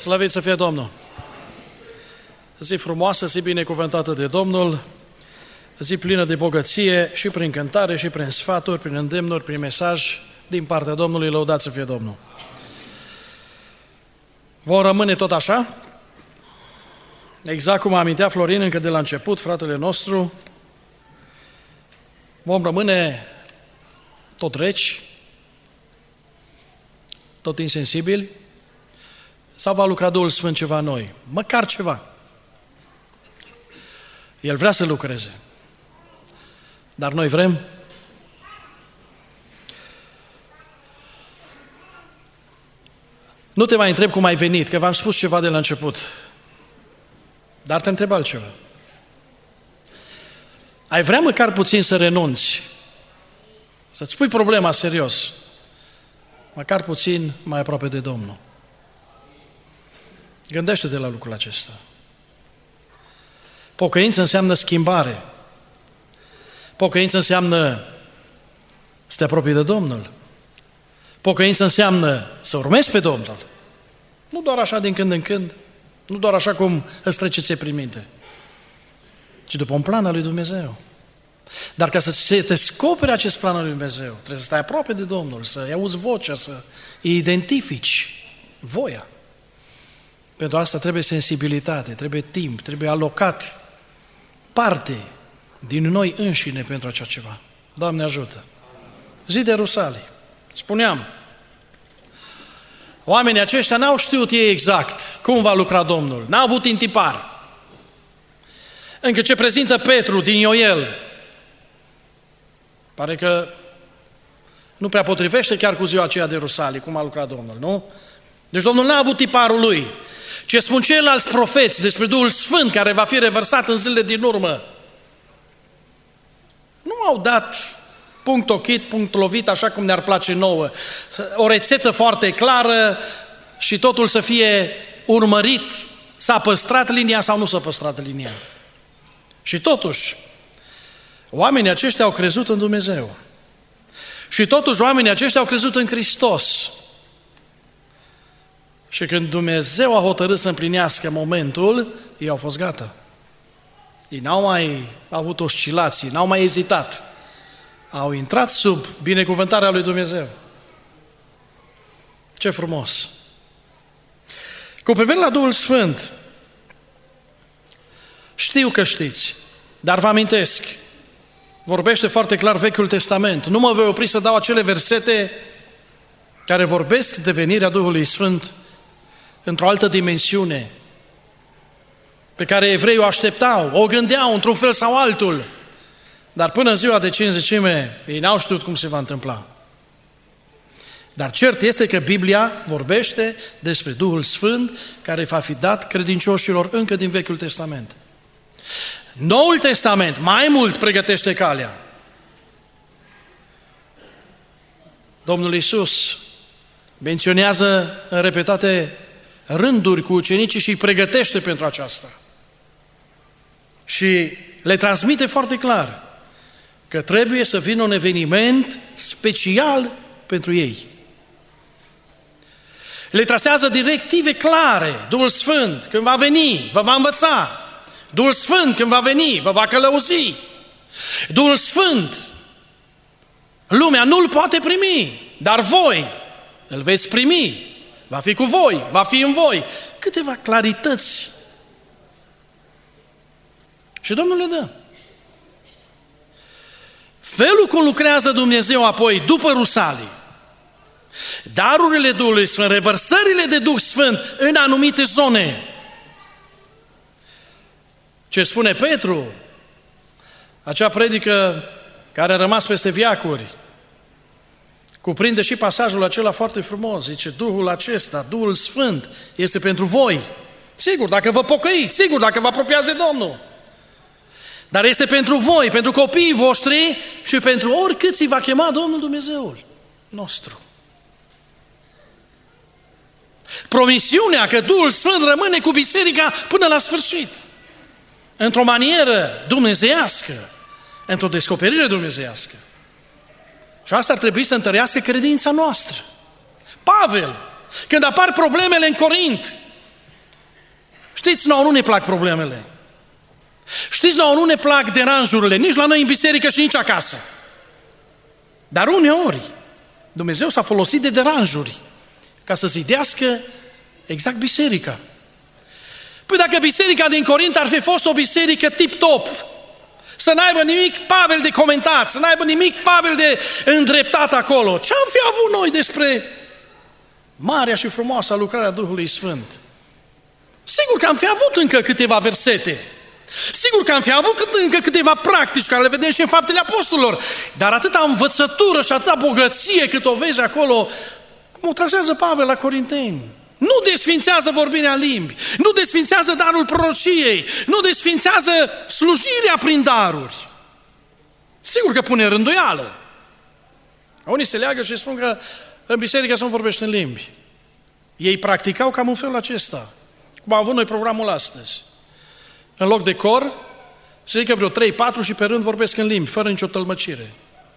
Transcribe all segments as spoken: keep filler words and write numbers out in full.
Slăvit să fie Domnul! Zi frumoasă, zi binecuvântată de Domnul, zi plină de bogăție și prin cântare și prin sfaturi, prin îndemnuri, prin mesaj din partea Domnului, lăudat să fie Domnul. Vom rămâne tot așa, exact cum amintea Florin încă de la început, fratele nostru, vom rămâne tot reci, tot insensibili, sau va lucra Duhul Sfânt ceva în noi? Măcar ceva. El vrea să lucreze. Dar noi vrem? Nu te mai întreb cum ai venit, că v-am spus ceva de la început. Dar te întreb altceva. Ai vrea măcar puțin să renunți, să-ți pui problema serios, măcar puțin mai aproape de Domnul. Gândește-te la lucrul acesta. Pocăință înseamnă schimbare. Pocăință înseamnă să te apropii de Domnul. Pocăință înseamnă să urmezi pe Domnul. Nu doar așa din când în când, nu doar așa cum îți trece ție prin minte, ci după un plan al lui Dumnezeu. Dar ca să se descopere acest plan al lui Dumnezeu, trebuie să stai aproape de Domnul, să-i auzi vocea, să îi identifici voia. Pentru asta trebuie sensibilitate, trebuie timp, trebuie alocat parte din noi înșine pentru așa ceva. Doamne ajută! Zi de Rusalii. Spuneam, oamenii aceștia n-au știut ei exact cum va lucra Domnul, n-au avut intipar. Încă ce prezintă Petru din Ioel, pare că nu prea potrivește chiar cu ziua aceea de Rusalii, cum a lucrat Domnul, nu? Deci Domnul n-a avut tiparul lui. Ce spun ceilalți profeți despre Duhul Sfânt care va fi revărsat în zilele din urmă, nu au dat punct ochit, punct lovit, așa cum ne-ar place nouă. O rețetă foarte clară și totul să fie urmărit, s-a păstrat linia sau nu s-a păstrat linia. Și totuși, oamenii aceștia au crezut în Dumnezeu. Și totuși oamenii aceștia au crezut în Hristos. Și când Dumnezeu a hotărât să împlinească momentul, ei au fost gata. Ei n-au mai avut oscilații, n-au mai ezitat. Au intrat sub binecuvântarea lui Dumnezeu. Ce frumos! Cu privire la Duhul Sfânt, știu că știți, dar vă amintesc, vorbește foarte clar Vechiul Testament. Nu mă voi opri să dau acele versete care vorbesc de venirea Duhului Sfânt într-o altă dimensiune, pe care evreii o așteptau, o gândeau într-un fel sau altul, dar până în ziua de cincizecime ei n-au știut cum se va întâmpla. Dar cert este că Biblia vorbește despre Duhul Sfânt care va fi dat credincioșilor încă din Vechiul Testament. Noul Testament mai mult pregătește calea. Domnul Iisus menționează în repetate rânduri cu ucenicii și îi pregătește pentru aceasta. Și le transmite foarte clar că trebuie să vină un eveniment special pentru ei. Le trasează directive clare. Duhul Sfânt, când va veni, vă va învăța. Duhul Sfânt, când va veni, vă va călăuzi. Duhul Sfânt, lumea nu-l poate primi, dar voi îl veți primi. Va fi cu voi, va fi în voi. Câteva clarități. Și Domnul le dă. Felul cum lucrează Dumnezeu apoi, după Rusalii, darurile Duhului Sfânt, revărsările de Duh Sfânt în anumite zone. Ce spune Petru, acea predică care a rămas peste veacuri, cuprinde și pasajul acela foarte frumos. Zice, Duhul acesta, Duhul Sfânt, este pentru voi. Sigur, dacă vă pocăiți, sigur, dacă vă apropiați de Domnul. Dar este pentru voi, pentru copiii voștri și pentru oricât îi va chema Domnul Dumnezeul nostru. Promisiunea că Duhul Sfânt rămâne cu biserica până la sfârșit. Într-o manieră dumnezeiască, într-o descoperire dumnezeiască. Și asta ar trebui să întărească credința noastră. Pavel, când apar problemele în Corint, Știți, nouă nu ne plac problemele. Știți, nouă nu ne plac deranjurile, nici la noi în biserică și nici acasă. Dar uneori, Dumnezeu s-a folosit de deranjuri ca să zidească exact biserica. Păi dacă biserica din Corint ar fi fost o biserică tip-top, să n-aibă nimic Pavel de comentat, să n-aibă nimic Pavel de îndreptat acolo, ce-am fi avut noi despre marea și frumoasa lucrarea Duhului Sfânt? Sigur că am fi avut încă câteva versete, sigur că am fi avut încă câteva practici, care le vedem și în Faptele Apostolilor, dar atâta învățătură și atâta bogăție cât o vezi acolo, cum o trasează Pavel la Corinteni. Nu desfințează vorbirea în limbi, nu desfințează darul prorociei, nu desfințează slujirea prin daruri. Sigur că pune rânduială. Unii se leagă și spun că în biserică să nu vorbește în limbi. Ei practicau cam în felul acesta, cum am avut noi programul astăzi. În loc de cor, se zică vreo trei patru și pe rând vorbesc în limbi, fără nicio tălmăcire.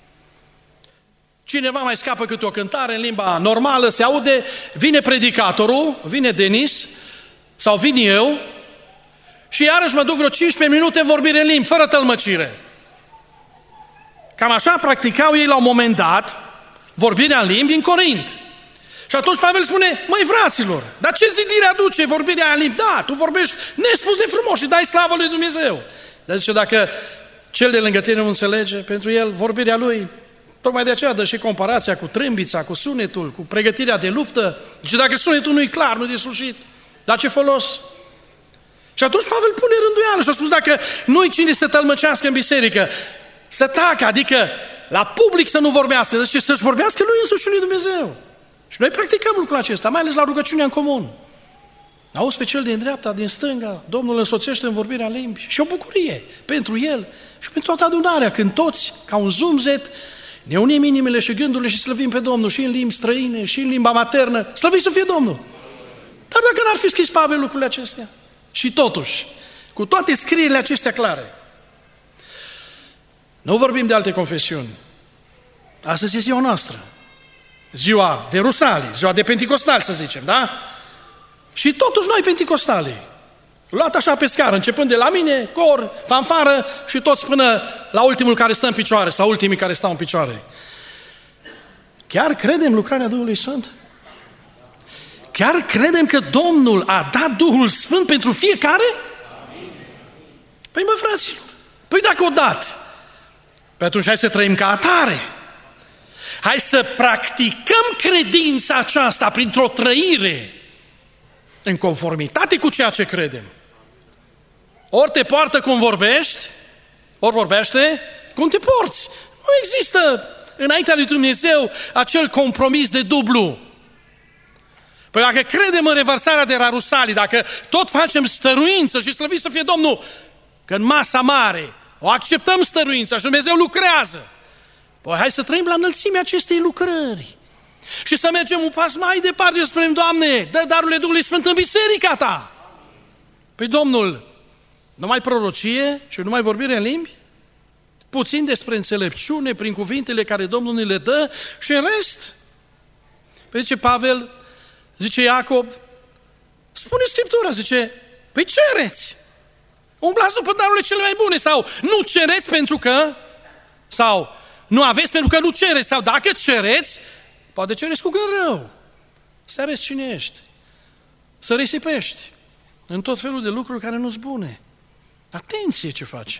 Cineva mai scapă câte o cântare în limba normală, se aude, vine predicatorul, vine Denis, sau vin eu, și iarăși mă duc vreo cincisprezece minute vorbire în limbi, fără tălmăcire. Cam așa practicau ei la un moment dat, vorbirea în limbi în Corint. Și atunci Pavel spune, măi fraților, dar ce zidire aduce vorbirea în limbi? Da, tu vorbești nespus de frumos și dai slavă lui Dumnezeu. Dar zice, dacă cel de lângă tine nu înțelege, pentru el vorbirea lui, tocmai de aceea dă și comparația cu trâmbița, cu sunetul, cu pregătirea de luptă. Zice, dacă sunetul nu e clar, nu e de slușit, dar ce folos? Și atunci Pavel pune rânduială și a spus, dacă nu-i cine să tălmăcească în biserică, să tacă, adică la public să nu vorbească, zice, să-și vorbească lui însuși și lui Dumnezeu. Și noi practicăm lucrul acesta, mai ales la rugăciunea în comun. Auzi pe cel din dreapta, din stânga, Domnul însoțește în vorbirea în limbi și o bucurie pentru el și pentru toată adunarea, când toți, ca un zumzet, ne unim inimile și gândurile și slăvim pe Domnul și în limbi străine, și în limba maternă, slăvit să fie Domnul. Dar dacă n-ar fi scris Pavel lucrurile acestea? Și totuși, cu toate scrierile acestea clare, nu vorbim de alte confesiuni. Astăzi e ziua noastră. Ziua de Rusalii, ziua de Penticostali, să zicem, da? Și totuși noi Penticostali, luat așa pe scară, începând de la mine, cor, fanfară și toți până la ultimul care stă în picioare sau ultimii care stau în picioare. Chiar credem lucrarea Duhului Sfânt? Chiar credem că Domnul a dat Duhul Sfânt pentru fiecare? Păi mă, fraților, păi dacă o dat, păi atunci hai să trăim ca atare. Hai să practicăm credința aceasta printr-o trăire în conformitate cu ceea ce credem. Ori te poartă cum vorbești, ori vorbește cum te porți. Nu există înaintea lui Dumnezeu acel compromis de dublu. Păi dacă credem în revărsarea de rarusalii, dacă tot facem stăruință și slăvit să fie Domnul, că în masa mare o acceptăm stăruința și Dumnezeu lucrează, păi hai să trăim la înălțimea acestei lucrări și să mergem un pas mai departe, să spunem, Doamne, dă darurile Duhului Sfânt în biserica Ta. Păi Domnul, numai prorocie și numai vorbire în limbi? Puțin despre înțelepciune prin cuvintele care Domnul ne le dă și în rest? Păi zice Pavel, zice Iacob, spune Scriptura, zice, păi cereți, umblați după darurile cele mai bune sau nu cereți pentru că, sau nu aveți pentru că nu cereți, sau dacă cereți, poate cereți cu gând rău, să arăți cine ești, să risipești în tot felul de lucruri care nu-s bune. Atenție ce facem!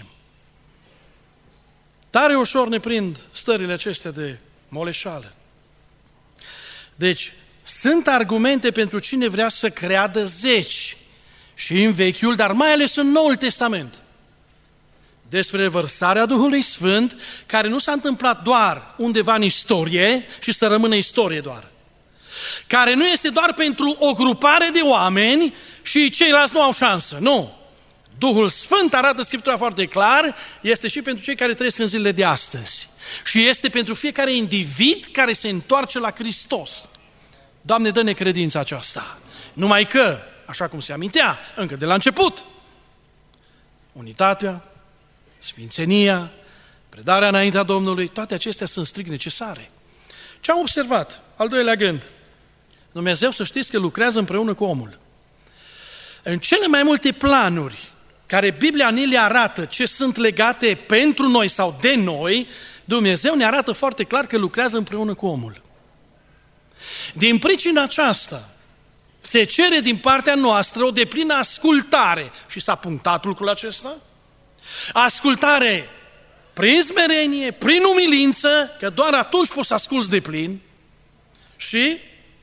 Tare ușor ne prind stările acestea de moleșală. Deci, sunt argumente pentru cine vrea să creadă zeci și în Vechiul, dar mai ales în Noul Testament, despre revărsarea Duhului Sfânt, care nu s-a întâmplat doar undeva în istorie și să rămână istorie doar. Care nu este doar pentru o grupare de oameni și ceilalți nu au șansă. Nu! Duhul Sfânt, arată Scriptura foarte clar, este și pentru cei care trăiesc în zilele de astăzi. Și este pentru fiecare individ care se întoarce la Hristos. Doamne, dă-ne credința aceasta. Numai că, așa cum se amintea încă de la început, unitatea, sfințenia, predarea înaintea Domnului, toate acestea sunt strict necesare. Ce am observat? Al doilea gând. Dumnezeu, să știți că lucrează împreună cu omul. În cele mai multe planuri care Biblia ni le arată ce sunt legate pentru noi sau de noi, Dumnezeu ne arată foarte clar că lucrează împreună cu omul. Din pricina aceasta, se cere din partea noastră o deplină ascultare. Și s-a punctat lucrul acesta? Ascultare prin smerenie, prin umilință, că doar atunci poți să asculți de plin, și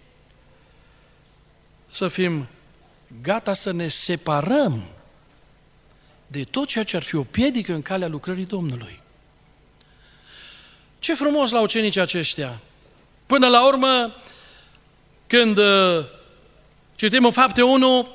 să fim gata să ne separăm de tot ceea ce ar fi o piedică în calea lucrării Domnului. Ce frumos la ucenicii aceștia! Până la urmă, când uh, citim în Fapte unu,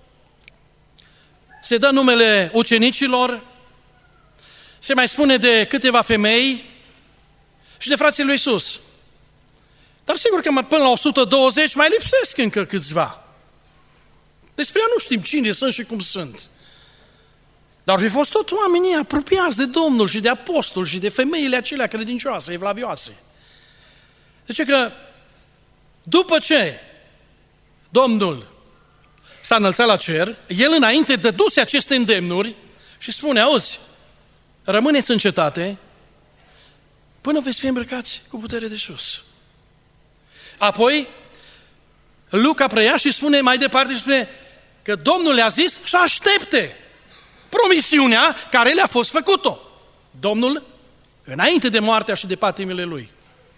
se dă numele ucenicilor, se mai spune de câteva femei și de frații lui Iisus. Dar sigur că până la o sută douăzeci mai lipsesc încă câțiva. Despre ea nu știm cine sunt și cum sunt. Dar au fi fost tot oamenii apropiați de Domnul și de apostol și de femeile acelea credincioase, evlavioase. Deci că după ce Domnul s-a înălțat la cer, el înainte dăduse aceste îndemnuri și spune, auzi, rămâneți în cetate până veți fi îmbrăcați cu putere de sus. Apoi, Luca preia și spune mai departe și spune că Domnul le-a zis să aștepte promisiunea care le-a fost făcută. Domnul, înainte de moartea și de patimile lui.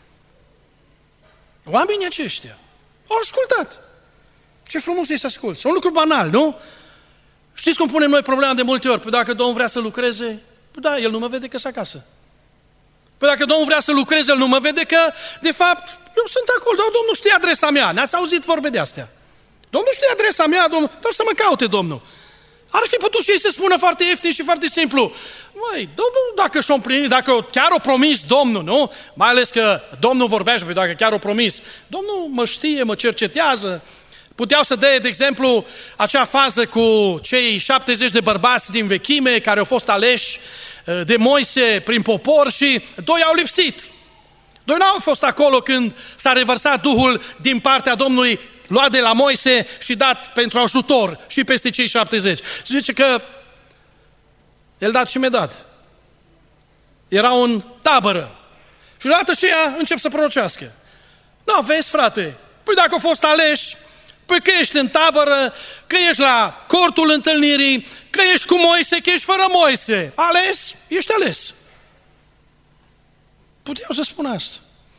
Oamenii aceștia au ascultat. Ce frumos este să asculți. Un lucru banal, nu? Știți cum punem noi problema de multe ori? Păi dacă Domnul vrea să lucreze, păi da, El nu mă vede că sunt acasă. Păi dacă Domnul vrea să lucreze, El nu mă vede că, de fapt, eu sunt acolo, dar Domnul știe adresa mea. Ne-ați auzit vorbe de astea. Domnul știe adresa mea, Domnul, dar să mă caute Domnul. Ar fi putut și ei să spună foarte ieftin și foarte simplu. Măi, Domnul, dacă și-o împlinit, dacă chiar o promis Domnul, nu? Mai ales că Domnul vorbește, păi dacă chiar o promis, Domnul mă știe, mă cercetează. Puteau să dea, de exemplu, acea fază cu cei șaptezeci de bărbați din vechime care au fost aleși de Moise prin popor și doi au lipsit. Doi n-au fost acolo când s-a revărsat Duhul din partea Domnului, luat de la Moise și dat pentru ajutor și peste cei șaptezeci. Și zice că el dat și mi-a dat. Erau în tabără. Și odată și ea încep să prorocească. Nu, vezi, frate, păi dacă au fost aleși, păi că ești în tabără, că ești la cortul întâlnirii, că ești cu Moise, că ești fără Moise. Ales? Ești ales. Puteau să spun asta.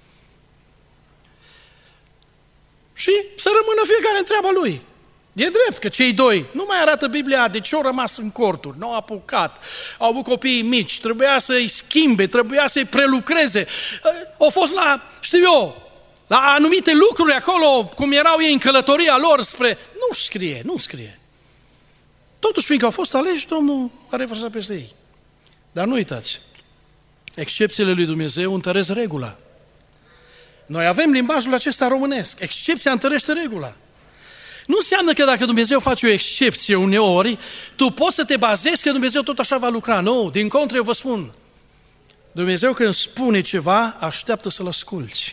Și să rămână fiecare în treaba lui. E drept că cei doi, nu mai arată Biblia de ce au rămas în corturi, nu au apucat, au avut copiii mici, trebuia să-i schimbe, trebuia să-i prelucreze. Au fost la, știu eu, la anumite lucruri acolo, cum erau ei în călătoria lor spre... Nu scrie, nu scrie. Totuși, fiindcă au fost aleși, Domnul a revărsat peste ei. Dar nu uitați, excepțiile lui Dumnezeu întăresc regula. Noi avem limbajul acesta românesc. Excepția întărește regula. Nu înseamnă că dacă Dumnezeu face o excepție uneori, tu poți să te bazezi că Dumnezeu tot așa va lucra. Nu, din contră eu vă spun. Dumnezeu când spune ceva, așteaptă să-l asculți.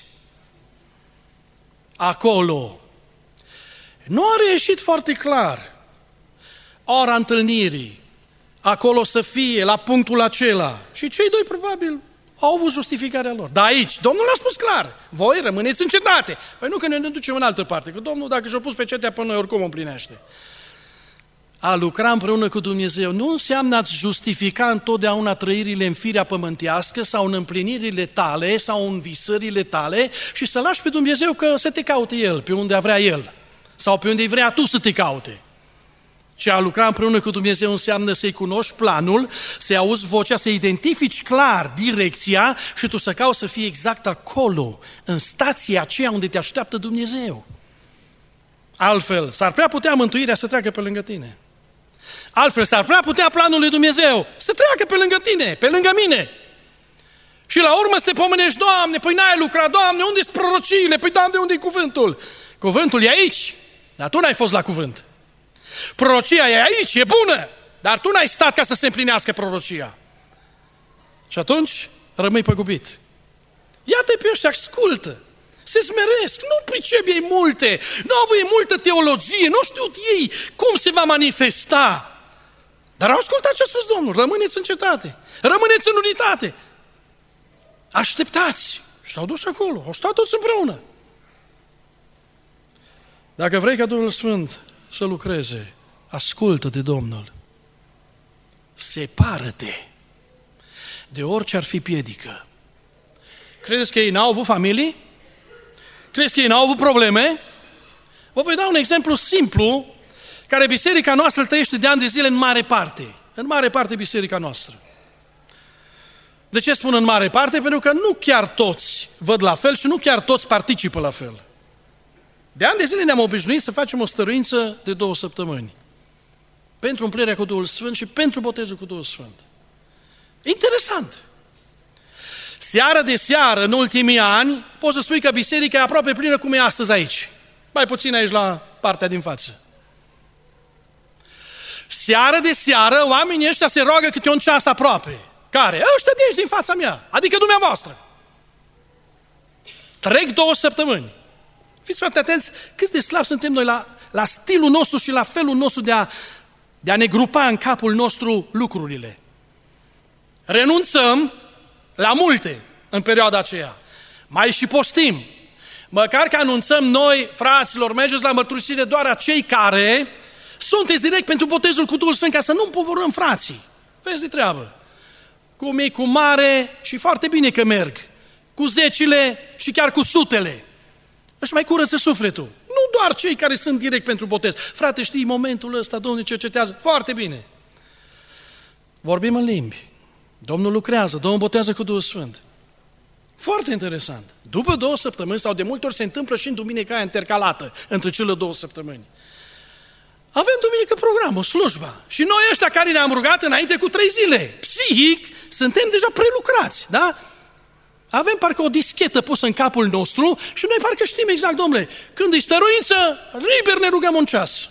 Acolo. Nu a reieșit foarte clar ora întâlnirii. Acolo să fie, la punctul acela. Și cei doi probabil au avut justificarea lor. Dar aici, Domnul a spus clar, voi rămâneți în cetate. Păi nu că ne ducem în altă parte, că Domnul dacă și-a pus pe cetea pe noi, oricum o împlinește. A lucra împreună cu Dumnezeu nu înseamnă a-ți justifica întotdeauna trăirile în firea pământească sau în împlinirile tale sau în visările tale și să lași pe Dumnezeu că să te caute El, pe unde vrea El sau pe unde vrea tu să te caute. Ce a lucra împreună cu Dumnezeu înseamnă să-i cunoști planul, să-i auzi vocea, să identifici clar direcția și tu să cauți să fii exact acolo, în stația aceea unde te așteaptă Dumnezeu. Altfel, s-ar prea putea mântuirea să treacă pe lângă tine. Altfel, s-ar prea putea planul lui Dumnezeu să treacă pe lângă tine, pe lângă mine. Și la urmă să te pomenești, Doamne, păi n-ai lucrat, Doamne, unde-s prorociile? Păi, Doamne, unde-i cuvântul? Cuvântul e aici, dar tu n-ai fost la cuvânt. Prorocia e aici, e bună, dar tu n-ai stat ca să se împlinească prorocia. Și atunci rămâi păgubit. Ia-te pe ăștia, ascultă. Se smeresc, nu pricep ei multe, nu au ei multă teologie, nu știu ei cum se va manifesta. Dar au ascultat ce a spus Domnul, rămâneți în cetate, rămâneți în unitate. Așteptați. Și s-au dus acolo, au stat toți împreună. Dacă vrei ca Duhul Sfânt să lucreze, ascultă de Domnul. Separă-te de orice ar fi piedică. Credeți că ei n-au avut familii? Credeți că ei n-au avut probleme? Vă voi da un exemplu simplu care biserica noastră îl trăiește de ani de zile în mare parte. În mare parte biserica noastră. De ce spun în mare parte? Pentru că nu chiar toți văd la fel și nu chiar toți participă la fel. De ani de zile ne-am obișnuit să facem o stăruință de două săptămâni. Pentru umplerea cu Duhul Sfânt și pentru botezul cu Duhul Sfânt. Interesant. Seară de seară, în ultimii ani, poți să spui că biserica e aproape plină cum e astăzi aici. Mai puțin aici la partea din față. Seară de seară, oamenii ăștia se roagă câte un ceas aproape. Care? Ăștia de aici din fața mea, adică dumneavoastră. Trec două săptămâni. Fiți foarte atenți cât de slabi suntem noi la, la stilul nostru și la felul nostru de a, de a ne grupa în capul nostru lucrurile. Renunțăm la multe în perioada aceea. Mai și postim. Măcar că anunțăm noi, fraților, mergeți la mărturisire doar a cei care sunteți direct pentru botezul cu Duhul Sfânt, ca să nu împovărăm frații. Vezi de treabă. Cu mic, cu mare și foarte bine că merg. Cu zecile și chiar cu sutele. Își mai curăță sufletul. Nu doar cei care sunt direct pentru botez. Frate, știi, momentul ăsta, Domnul cercetează. Foarte bine. Vorbim în limbi. Domnul lucrează, Domnul botează cu Duhul Sfânt. Foarte interesant. După două săptămâni, sau de multe ori se întâmplă și în duminica aia intercalată, între cele două săptămâni. Avem duminică programul, slujba. Și noi ăștia care ne-am rugat înainte cu trei zile, psihic, suntem deja prelucrați, da? Avem parcă o dischetă pusă în capul nostru și noi parcă știm exact, domnule, când e stăruință, liber ne rugăm un ceas.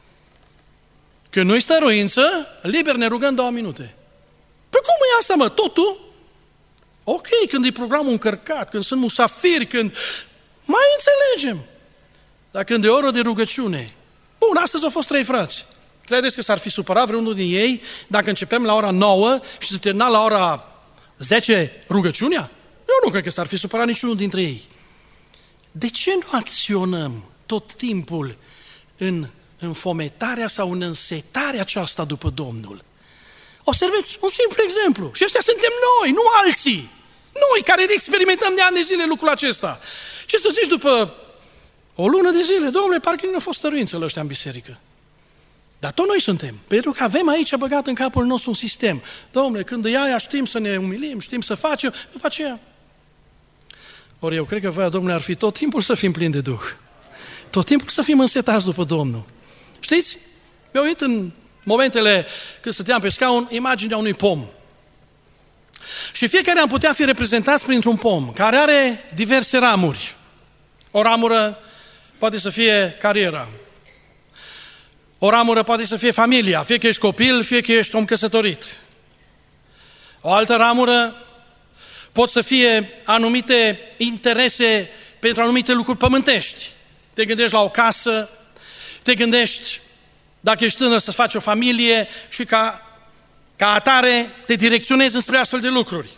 Când nu-i stăruință, liber ne rugăm două minute. Păi cum e asta, mă? Totul? Ok, când e programul încărcat, când sunt musafiri, când... Mai înțelegem. Dar când e oră de rugăciune... Bun, astăzi au fost trei frați. Credeți că s-ar fi supărat vreunul din ei dacă începem la ora nouă și se termina la ora zece rugăciunea? Eu nu cred că s-ar fi supărat niciunul dintre ei. De ce nu acționăm tot timpul în înfometarea sau în însetarea aceasta după Domnul? Observați un simplu exemplu. Și ăștia suntem noi, nu alții. Noi care experimentăm de ani de zile lucrul acesta. Ce să zici după o lună de zile? Domnule, parcă nu a fost stăruință la ăștia în biserică. Dar tot noi suntem. Pentru că avem aici băgat în capul nostru un sistem. Domnule, când e aia știm să ne umilim, știm să facem, după aceea. Ori eu cred că voia Domnului ar fi tot timpul să fim plini de Duh. Tot timpul să fim însetați după Domnul. Știți? Mi-au uit în momentele când stăteam pe scaun imaginea unui pom. Și fiecare am putea fi reprezentați printr-un pom care are diverse ramuri. O ramură poate să fie cariera. O ramură poate să fie familia, fie că ești copil, fie că ești om căsătorit. O altă ramură pot să fie anumite interese pentru anumite lucruri pământești. Te gândești la o casă, te gândești, dacă ești tânăr, să faci o familie și ca, ca atare te direcționezi înspre astfel de lucruri.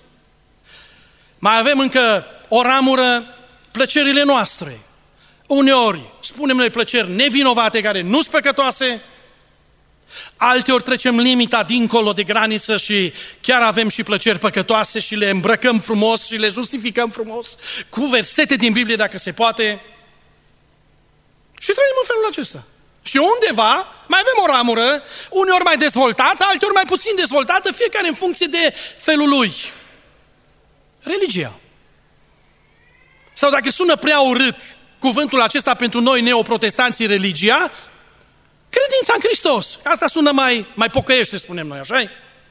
Mai avem încă o ramură, plăcerile noastre. Uneori spunem noi plăceri nevinovate care nu sunt păcătoase, alteori trecem limita dincolo de graniță și chiar avem și plăceri păcătoase și le îmbrăcăm frumos și le justificăm frumos cu versete din Biblie dacă se poate. Și trăim în felul acesta. Și undeva mai avem o ramură, uneori mai dezvoltată, alteori mai puțin dezvoltată, fiecare în funcție de felul lui. Religia. Sau dacă sună prea urât cuvântul acesta pentru noi neoprotestanții, religia, credința în Hristos. Asta sună mai, mai pocăiește, spunem noi, așa-i?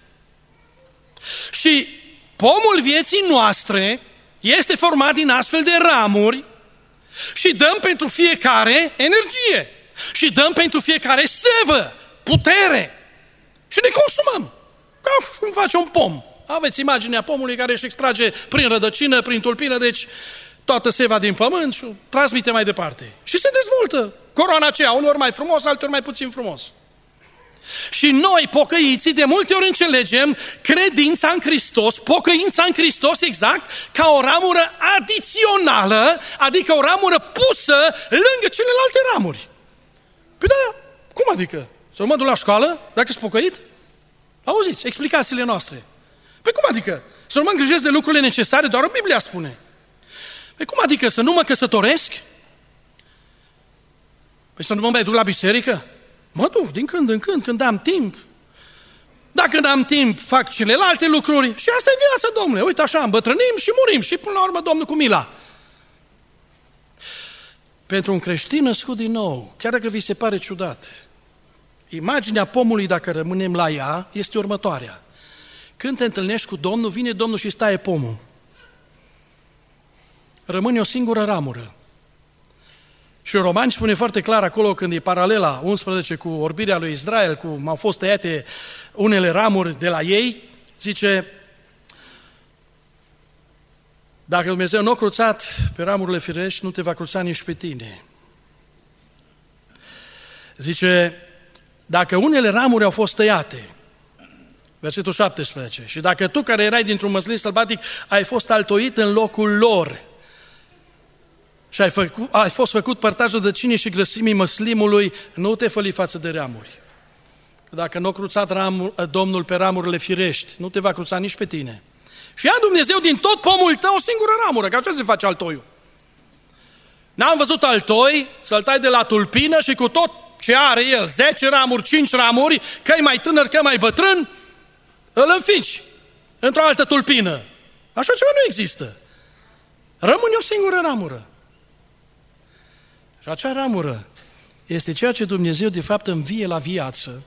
Și pomul vieții noastre este format din astfel de ramuri și dăm pentru fiecare energie. Și dăm pentru fiecare sevă, putere. Și ne consumăm. Ca cum face un pom. Aveți imaginea pomului care își extrage prin rădăcină, prin tulpină, deci toată seva din pământ și o transmite mai departe. Și se dezvoltă coroana aceea, uneori mai frumos, alteori mai puțin frumos. Și noi, pocăiții, de multe ori înțelegem credința în Hristos, pocăința în Hristos exact, ca o ramură adițională, adică o ramură pusă lângă celelalte ramuri. Păi da, cum adică? Să mă duc la școală, dacă sunt pocăit? Auziți, explicațiile noastre. Păi cum adică? Să nu mă îngrijesc de lucrurile necesare, doar o Biblia spune. Păi cum adică? Să nu mă căsătoresc? Păi să nu mă mai duc la biserică? Mă duc din când în când, când am timp. Dacă n-am timp, fac celelalte lucruri. Și asta e viața, Domnule. Uite așa, îmbătrânim și murim. Și până la urmă, Domnul cu mila. Pentru un creștin născut din nou, chiar dacă vi se pare ciudat, imaginea pomului, dacă rămânem la ea, este următoarea. Când te întâlnești cu Domnul, vine Domnul și staie pomul. Rămâne o singură ramură. Și Romani spune foarte clar acolo, când e paralela unsprezece cu orbirea lui Israel, cum au fost tăiate unele ramuri de la ei, zice, dacă Dumnezeu nu a cruțat pe ramurile firești, nu te va cruța nici pe tine. Zice, dacă unele ramuri au fost tăiate, versetul șaptesprezece, și dacă tu care erai dintr-un măslin sălbatic ai fost altoit în locul lor și ai, făcut, ai fost făcut părtaș rădăcinii și grăsimii măslimului, nu te făli față de ramuri. Dacă nu a cruțat ramur, Domnul pe ramurile firești, nu te va cruța nici pe tine. Și ia Dumnezeu din tot pomul tău o singură ramură, că așa se face altoiul. N-am văzut altoi să-l tai de la tulpină și cu tot ce are el, zece ramuri, cinci ramuri, că e mai tânăr, că e mai bătrân, îl înfici într-o altă tulpină. Așa ceva nu există. Rămâne o singură ramură. Și acea ramură este ceea ce Dumnezeu de fapt învie la viață,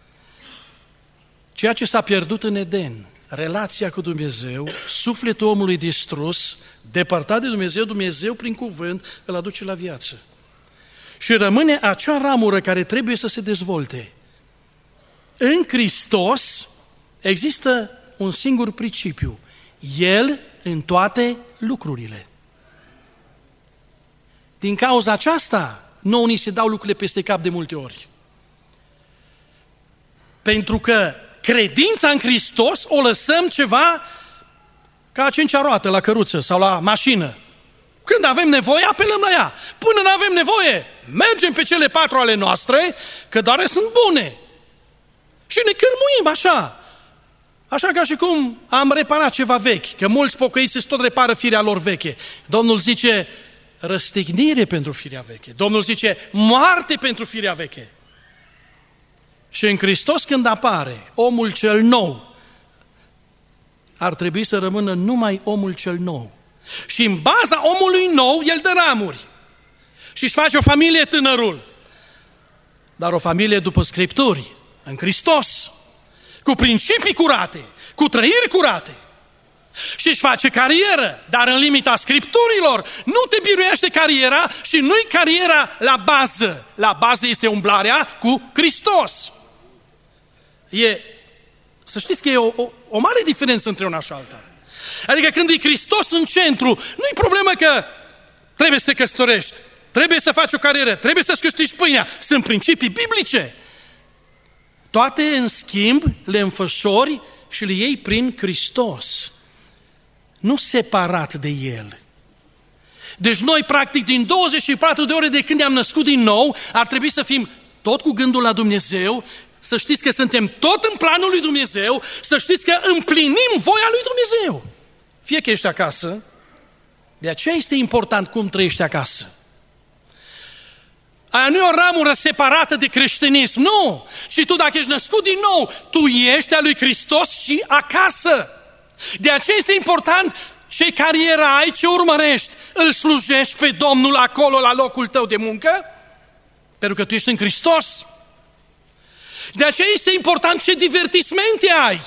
ceea ce s-a pierdut în Eden, relația cu Dumnezeu, sufletul omului distrus, depărtat de Dumnezeu, Dumnezeu prin cuvânt îl aduce la viață. Și rămâne acea ramură care trebuie să se dezvolte. În Hristos există un singur principiu. El în toate lucrurile. Din cauza aceasta, nouă ni se dau lucrurile peste cap de multe ori. Pentru că credința în Hristos o lăsăm ceva ca a cincea roată la căruță sau la mașină. Când avem nevoie, apelăm la ea. Până nu avem nevoie, mergem pe cele patru ale noastre, că doar sunt bune. Și ne cârmuim așa. Așa ca și cum am reparat ceva vechi, că mulți pocăiți tot repară firea lor veche. Domnul zice, răstignire pentru firea veche. Domnul zice, moarte pentru firea veche. Și în Hristos când apare omul cel nou, ar trebui să rămână numai omul cel nou. Și în baza omului nou, el dă ramuri. Și își face o familie tânărul. Dar o familie după Scripturi, în Hristos, cu principii curate, cu trăiri curate. Și își face carieră, dar în limita Scripturilor. Nu te biruiește cariera și nu-i cariera la bază. La bază este umblarea cu Hristos. E, să știți că e o, o, o mare diferență între una și alta. Adică când e Hristos în centru, nu-i problemă că trebuie să te căsătorești, trebuie să faci o carieră, trebuie să-ți câștigi pâinea. Sunt principii biblice. Toate, în schimb, le înfășori și le iei prin Hristos. Nu separat de El. Deci noi, practic, din douăzeci și patru de ore de când ne-am născut din nou, ar trebui să fim tot cu gândul la Dumnezeu, să știți că suntem tot în planul lui Dumnezeu, să știți că împlinim voia lui Dumnezeu. Fie că ești acasă, de aceea este important cum trăiești acasă. Aia nu e o ramură separată de creștinism, nu! Și tu, dacă ești născut din nou, tu ești al lui Hristos și acasă. De aceea este important ce carieră ai, ce urmărești. Îl slujești pe Domnul acolo, la locul tău de muncă? Pentru că tu ești în Hristos. De aceea este important ce divertismente ai.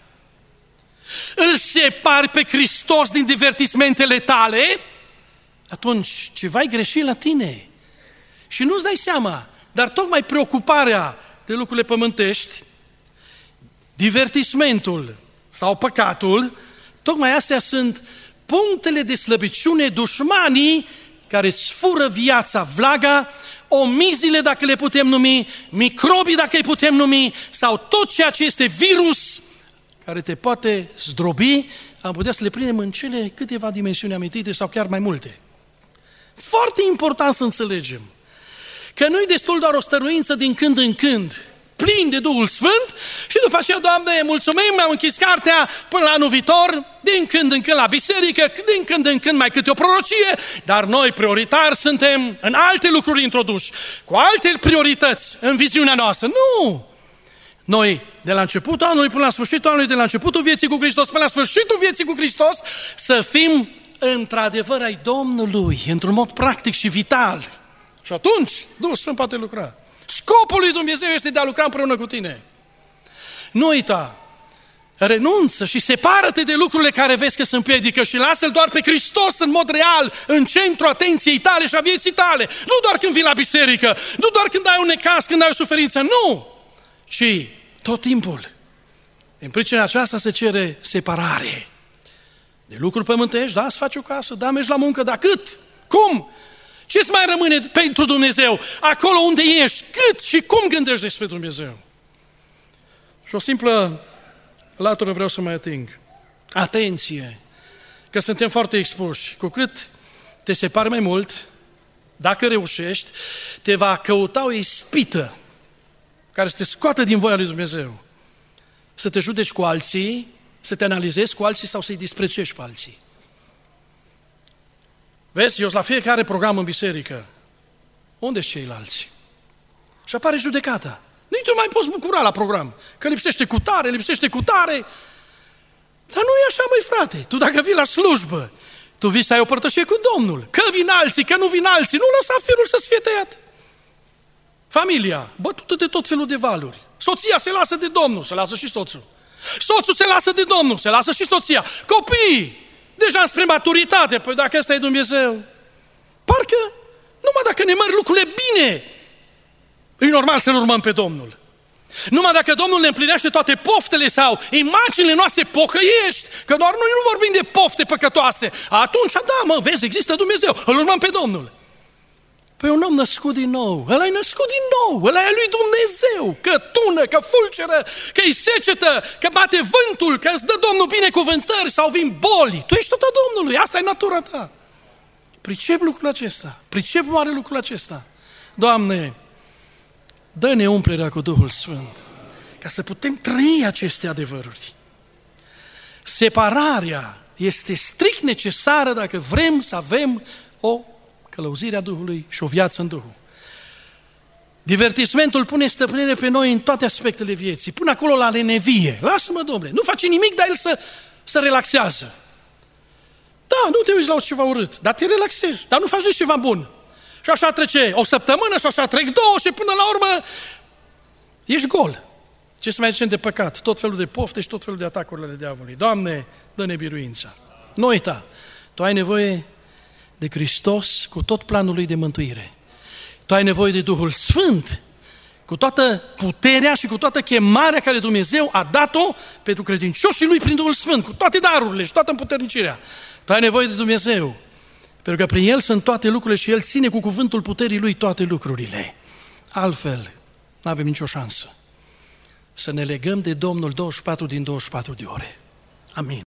Îl separi pe Hristos din divertismentele tale, atunci ceva-i greșit la tine. Și nu-ți dai seama, dar tocmai preocuparea de lucrurile pământești, divertismentul sau păcatul, tocmai astea sunt punctele de slăbiciune, dușmanii care îți fură viața, vlaga, omizile dacă le putem numi, microbii dacă îi putem numi, sau tot ceea ce este virus care te poate zdrobi, am putea să le prindem în cele câteva dimensiuni amintite sau chiar mai multe. Foarte important să înțelegem că nu-i destul doar o stăruință din când în când, plin de Duhul Sfânt și după aceea, Doamne, mulțumim, mi-am închis cartea până la anul viitor, din când în când la biserică, din când în când mai câte o prorocie, dar noi prioritari suntem în alte lucruri introduși, cu alte priorități în viziunea noastră. Nu! Noi, de la începutul anului până la sfârșitul anului, de la începutul vieții cu Hristos până la sfârșitul vieții cu Hristos, să fim într-adevăr ai Domnului, într-un mod practic și vital. Și atunci, Duhul Sfânt poate lucra. Scopul lui Dumnezeu este de a lucra împreună cu tine. Nu uita, renunță și separă-te de lucrurile care vezi că se împiedică și lasă-L doar pe Hristos în mod real, în centru atenției tale și a vieții tale. Nu doar când vii la biserică, nu doar când ai un necaz, când ai o suferință, nu! Ci tot timpul. În pricina aceasta se cere separare. De lucruri pământești, da, să faci o casă, da, mergi la muncă, dar cât? Cum? Ce-ți mai rămâne pentru Dumnezeu? Acolo unde ești, cât și cum gândești despre Dumnezeu? Și o simplă latură vreau să mai ating. Atenție! Că suntem foarte expuși. Cu cât te separi mai mult, dacă reușești, te va căuta o ispită care să te scoată din voia lui Dumnezeu. Să te judeci cu alții, să te analizezi cu alții sau să-i disprețuiești pe alții. Vezi, eu la fiecare program în biserică, unde-s ceilalți? Și apare judecata. Nu te mai poți bucura la program, că lipsește cu tare, lipsește cu tare. Dar nu e așa, măi frate. Tu dacă vii la slujbă, tu vii să ai o părtășie cu Domnul. Că vin alții, că nu vin alții, nu lăsa firul să-ți fie tăiat. Familia, bătută de tot felul de valuri. Soția se lasă de Domnul, se lasă și soțul. Soțul se lasă de Domnul, se lasă și soția. Copiii, deja spre maturitate, păi dacă ăsta e Dumnezeu, parcă numai dacă ne merg lucrurile bine, e normal să-L urmăm pe Domnul. Numai dacă Domnul ne împlinește toate poftele sau imaginile noastre pocăiești, că doar noi nu vorbim de pofte păcătoase, atunci, da, mă, vezi, există Dumnezeu, îl urmăm pe Domnul. Păi un om născut din nou, ăla e născut din nou, ăla e lui Dumnezeu, că tună, că fulgeră, că îi secetă, că bate vântul, că îți dă Domnul binecuvântări sau vin boli. Tu ești tot a Domnului, asta e natura ta. Pricep lucrul acesta, pricep mare lucrul acesta. Doamne, dă-ne umplerea cu Duhul Sfânt, ca să putem trăi aceste adevăruri. Separarea este strict necesară dacă vrem să avem o călăuzirea Duhului și o viață în Duhul. Divertismentul pune stăpânire pe noi în toate aspectele vieții, până acolo la lenevie. Lasă-mă, Domnule, nu face nimic, dar el să, să relaxează. Da, nu te uiți la ceva urât, dar te relaxezi, dar nu faci nici ceva bun. Și așa trece o săptămână și așa trec două și până la urmă ești gol. Ce să mai zicem de păcat? Tot felul de pofte și tot felul de atacurile diavolului. Doamne, dă-ne biruința. Nu uita, tu ai nevoie de Hristos cu tot planul lui de mântuire. Tu ai nevoie de Duhul Sfânt cu toată puterea și cu toată chemarea care Dumnezeu a dat-o pentru credincioșii lui prin Duhul Sfânt, cu toate darurile și toată împuternicirea. Tu ai nevoie de Dumnezeu, pentru că prin El sunt toate lucrurile și El ține cu cuvântul puterii Lui toate lucrurile. Altfel, nu avem nicio șansă să ne legăm de Domnul douăzeci și patru din douăzeci și patru de ore. Amin.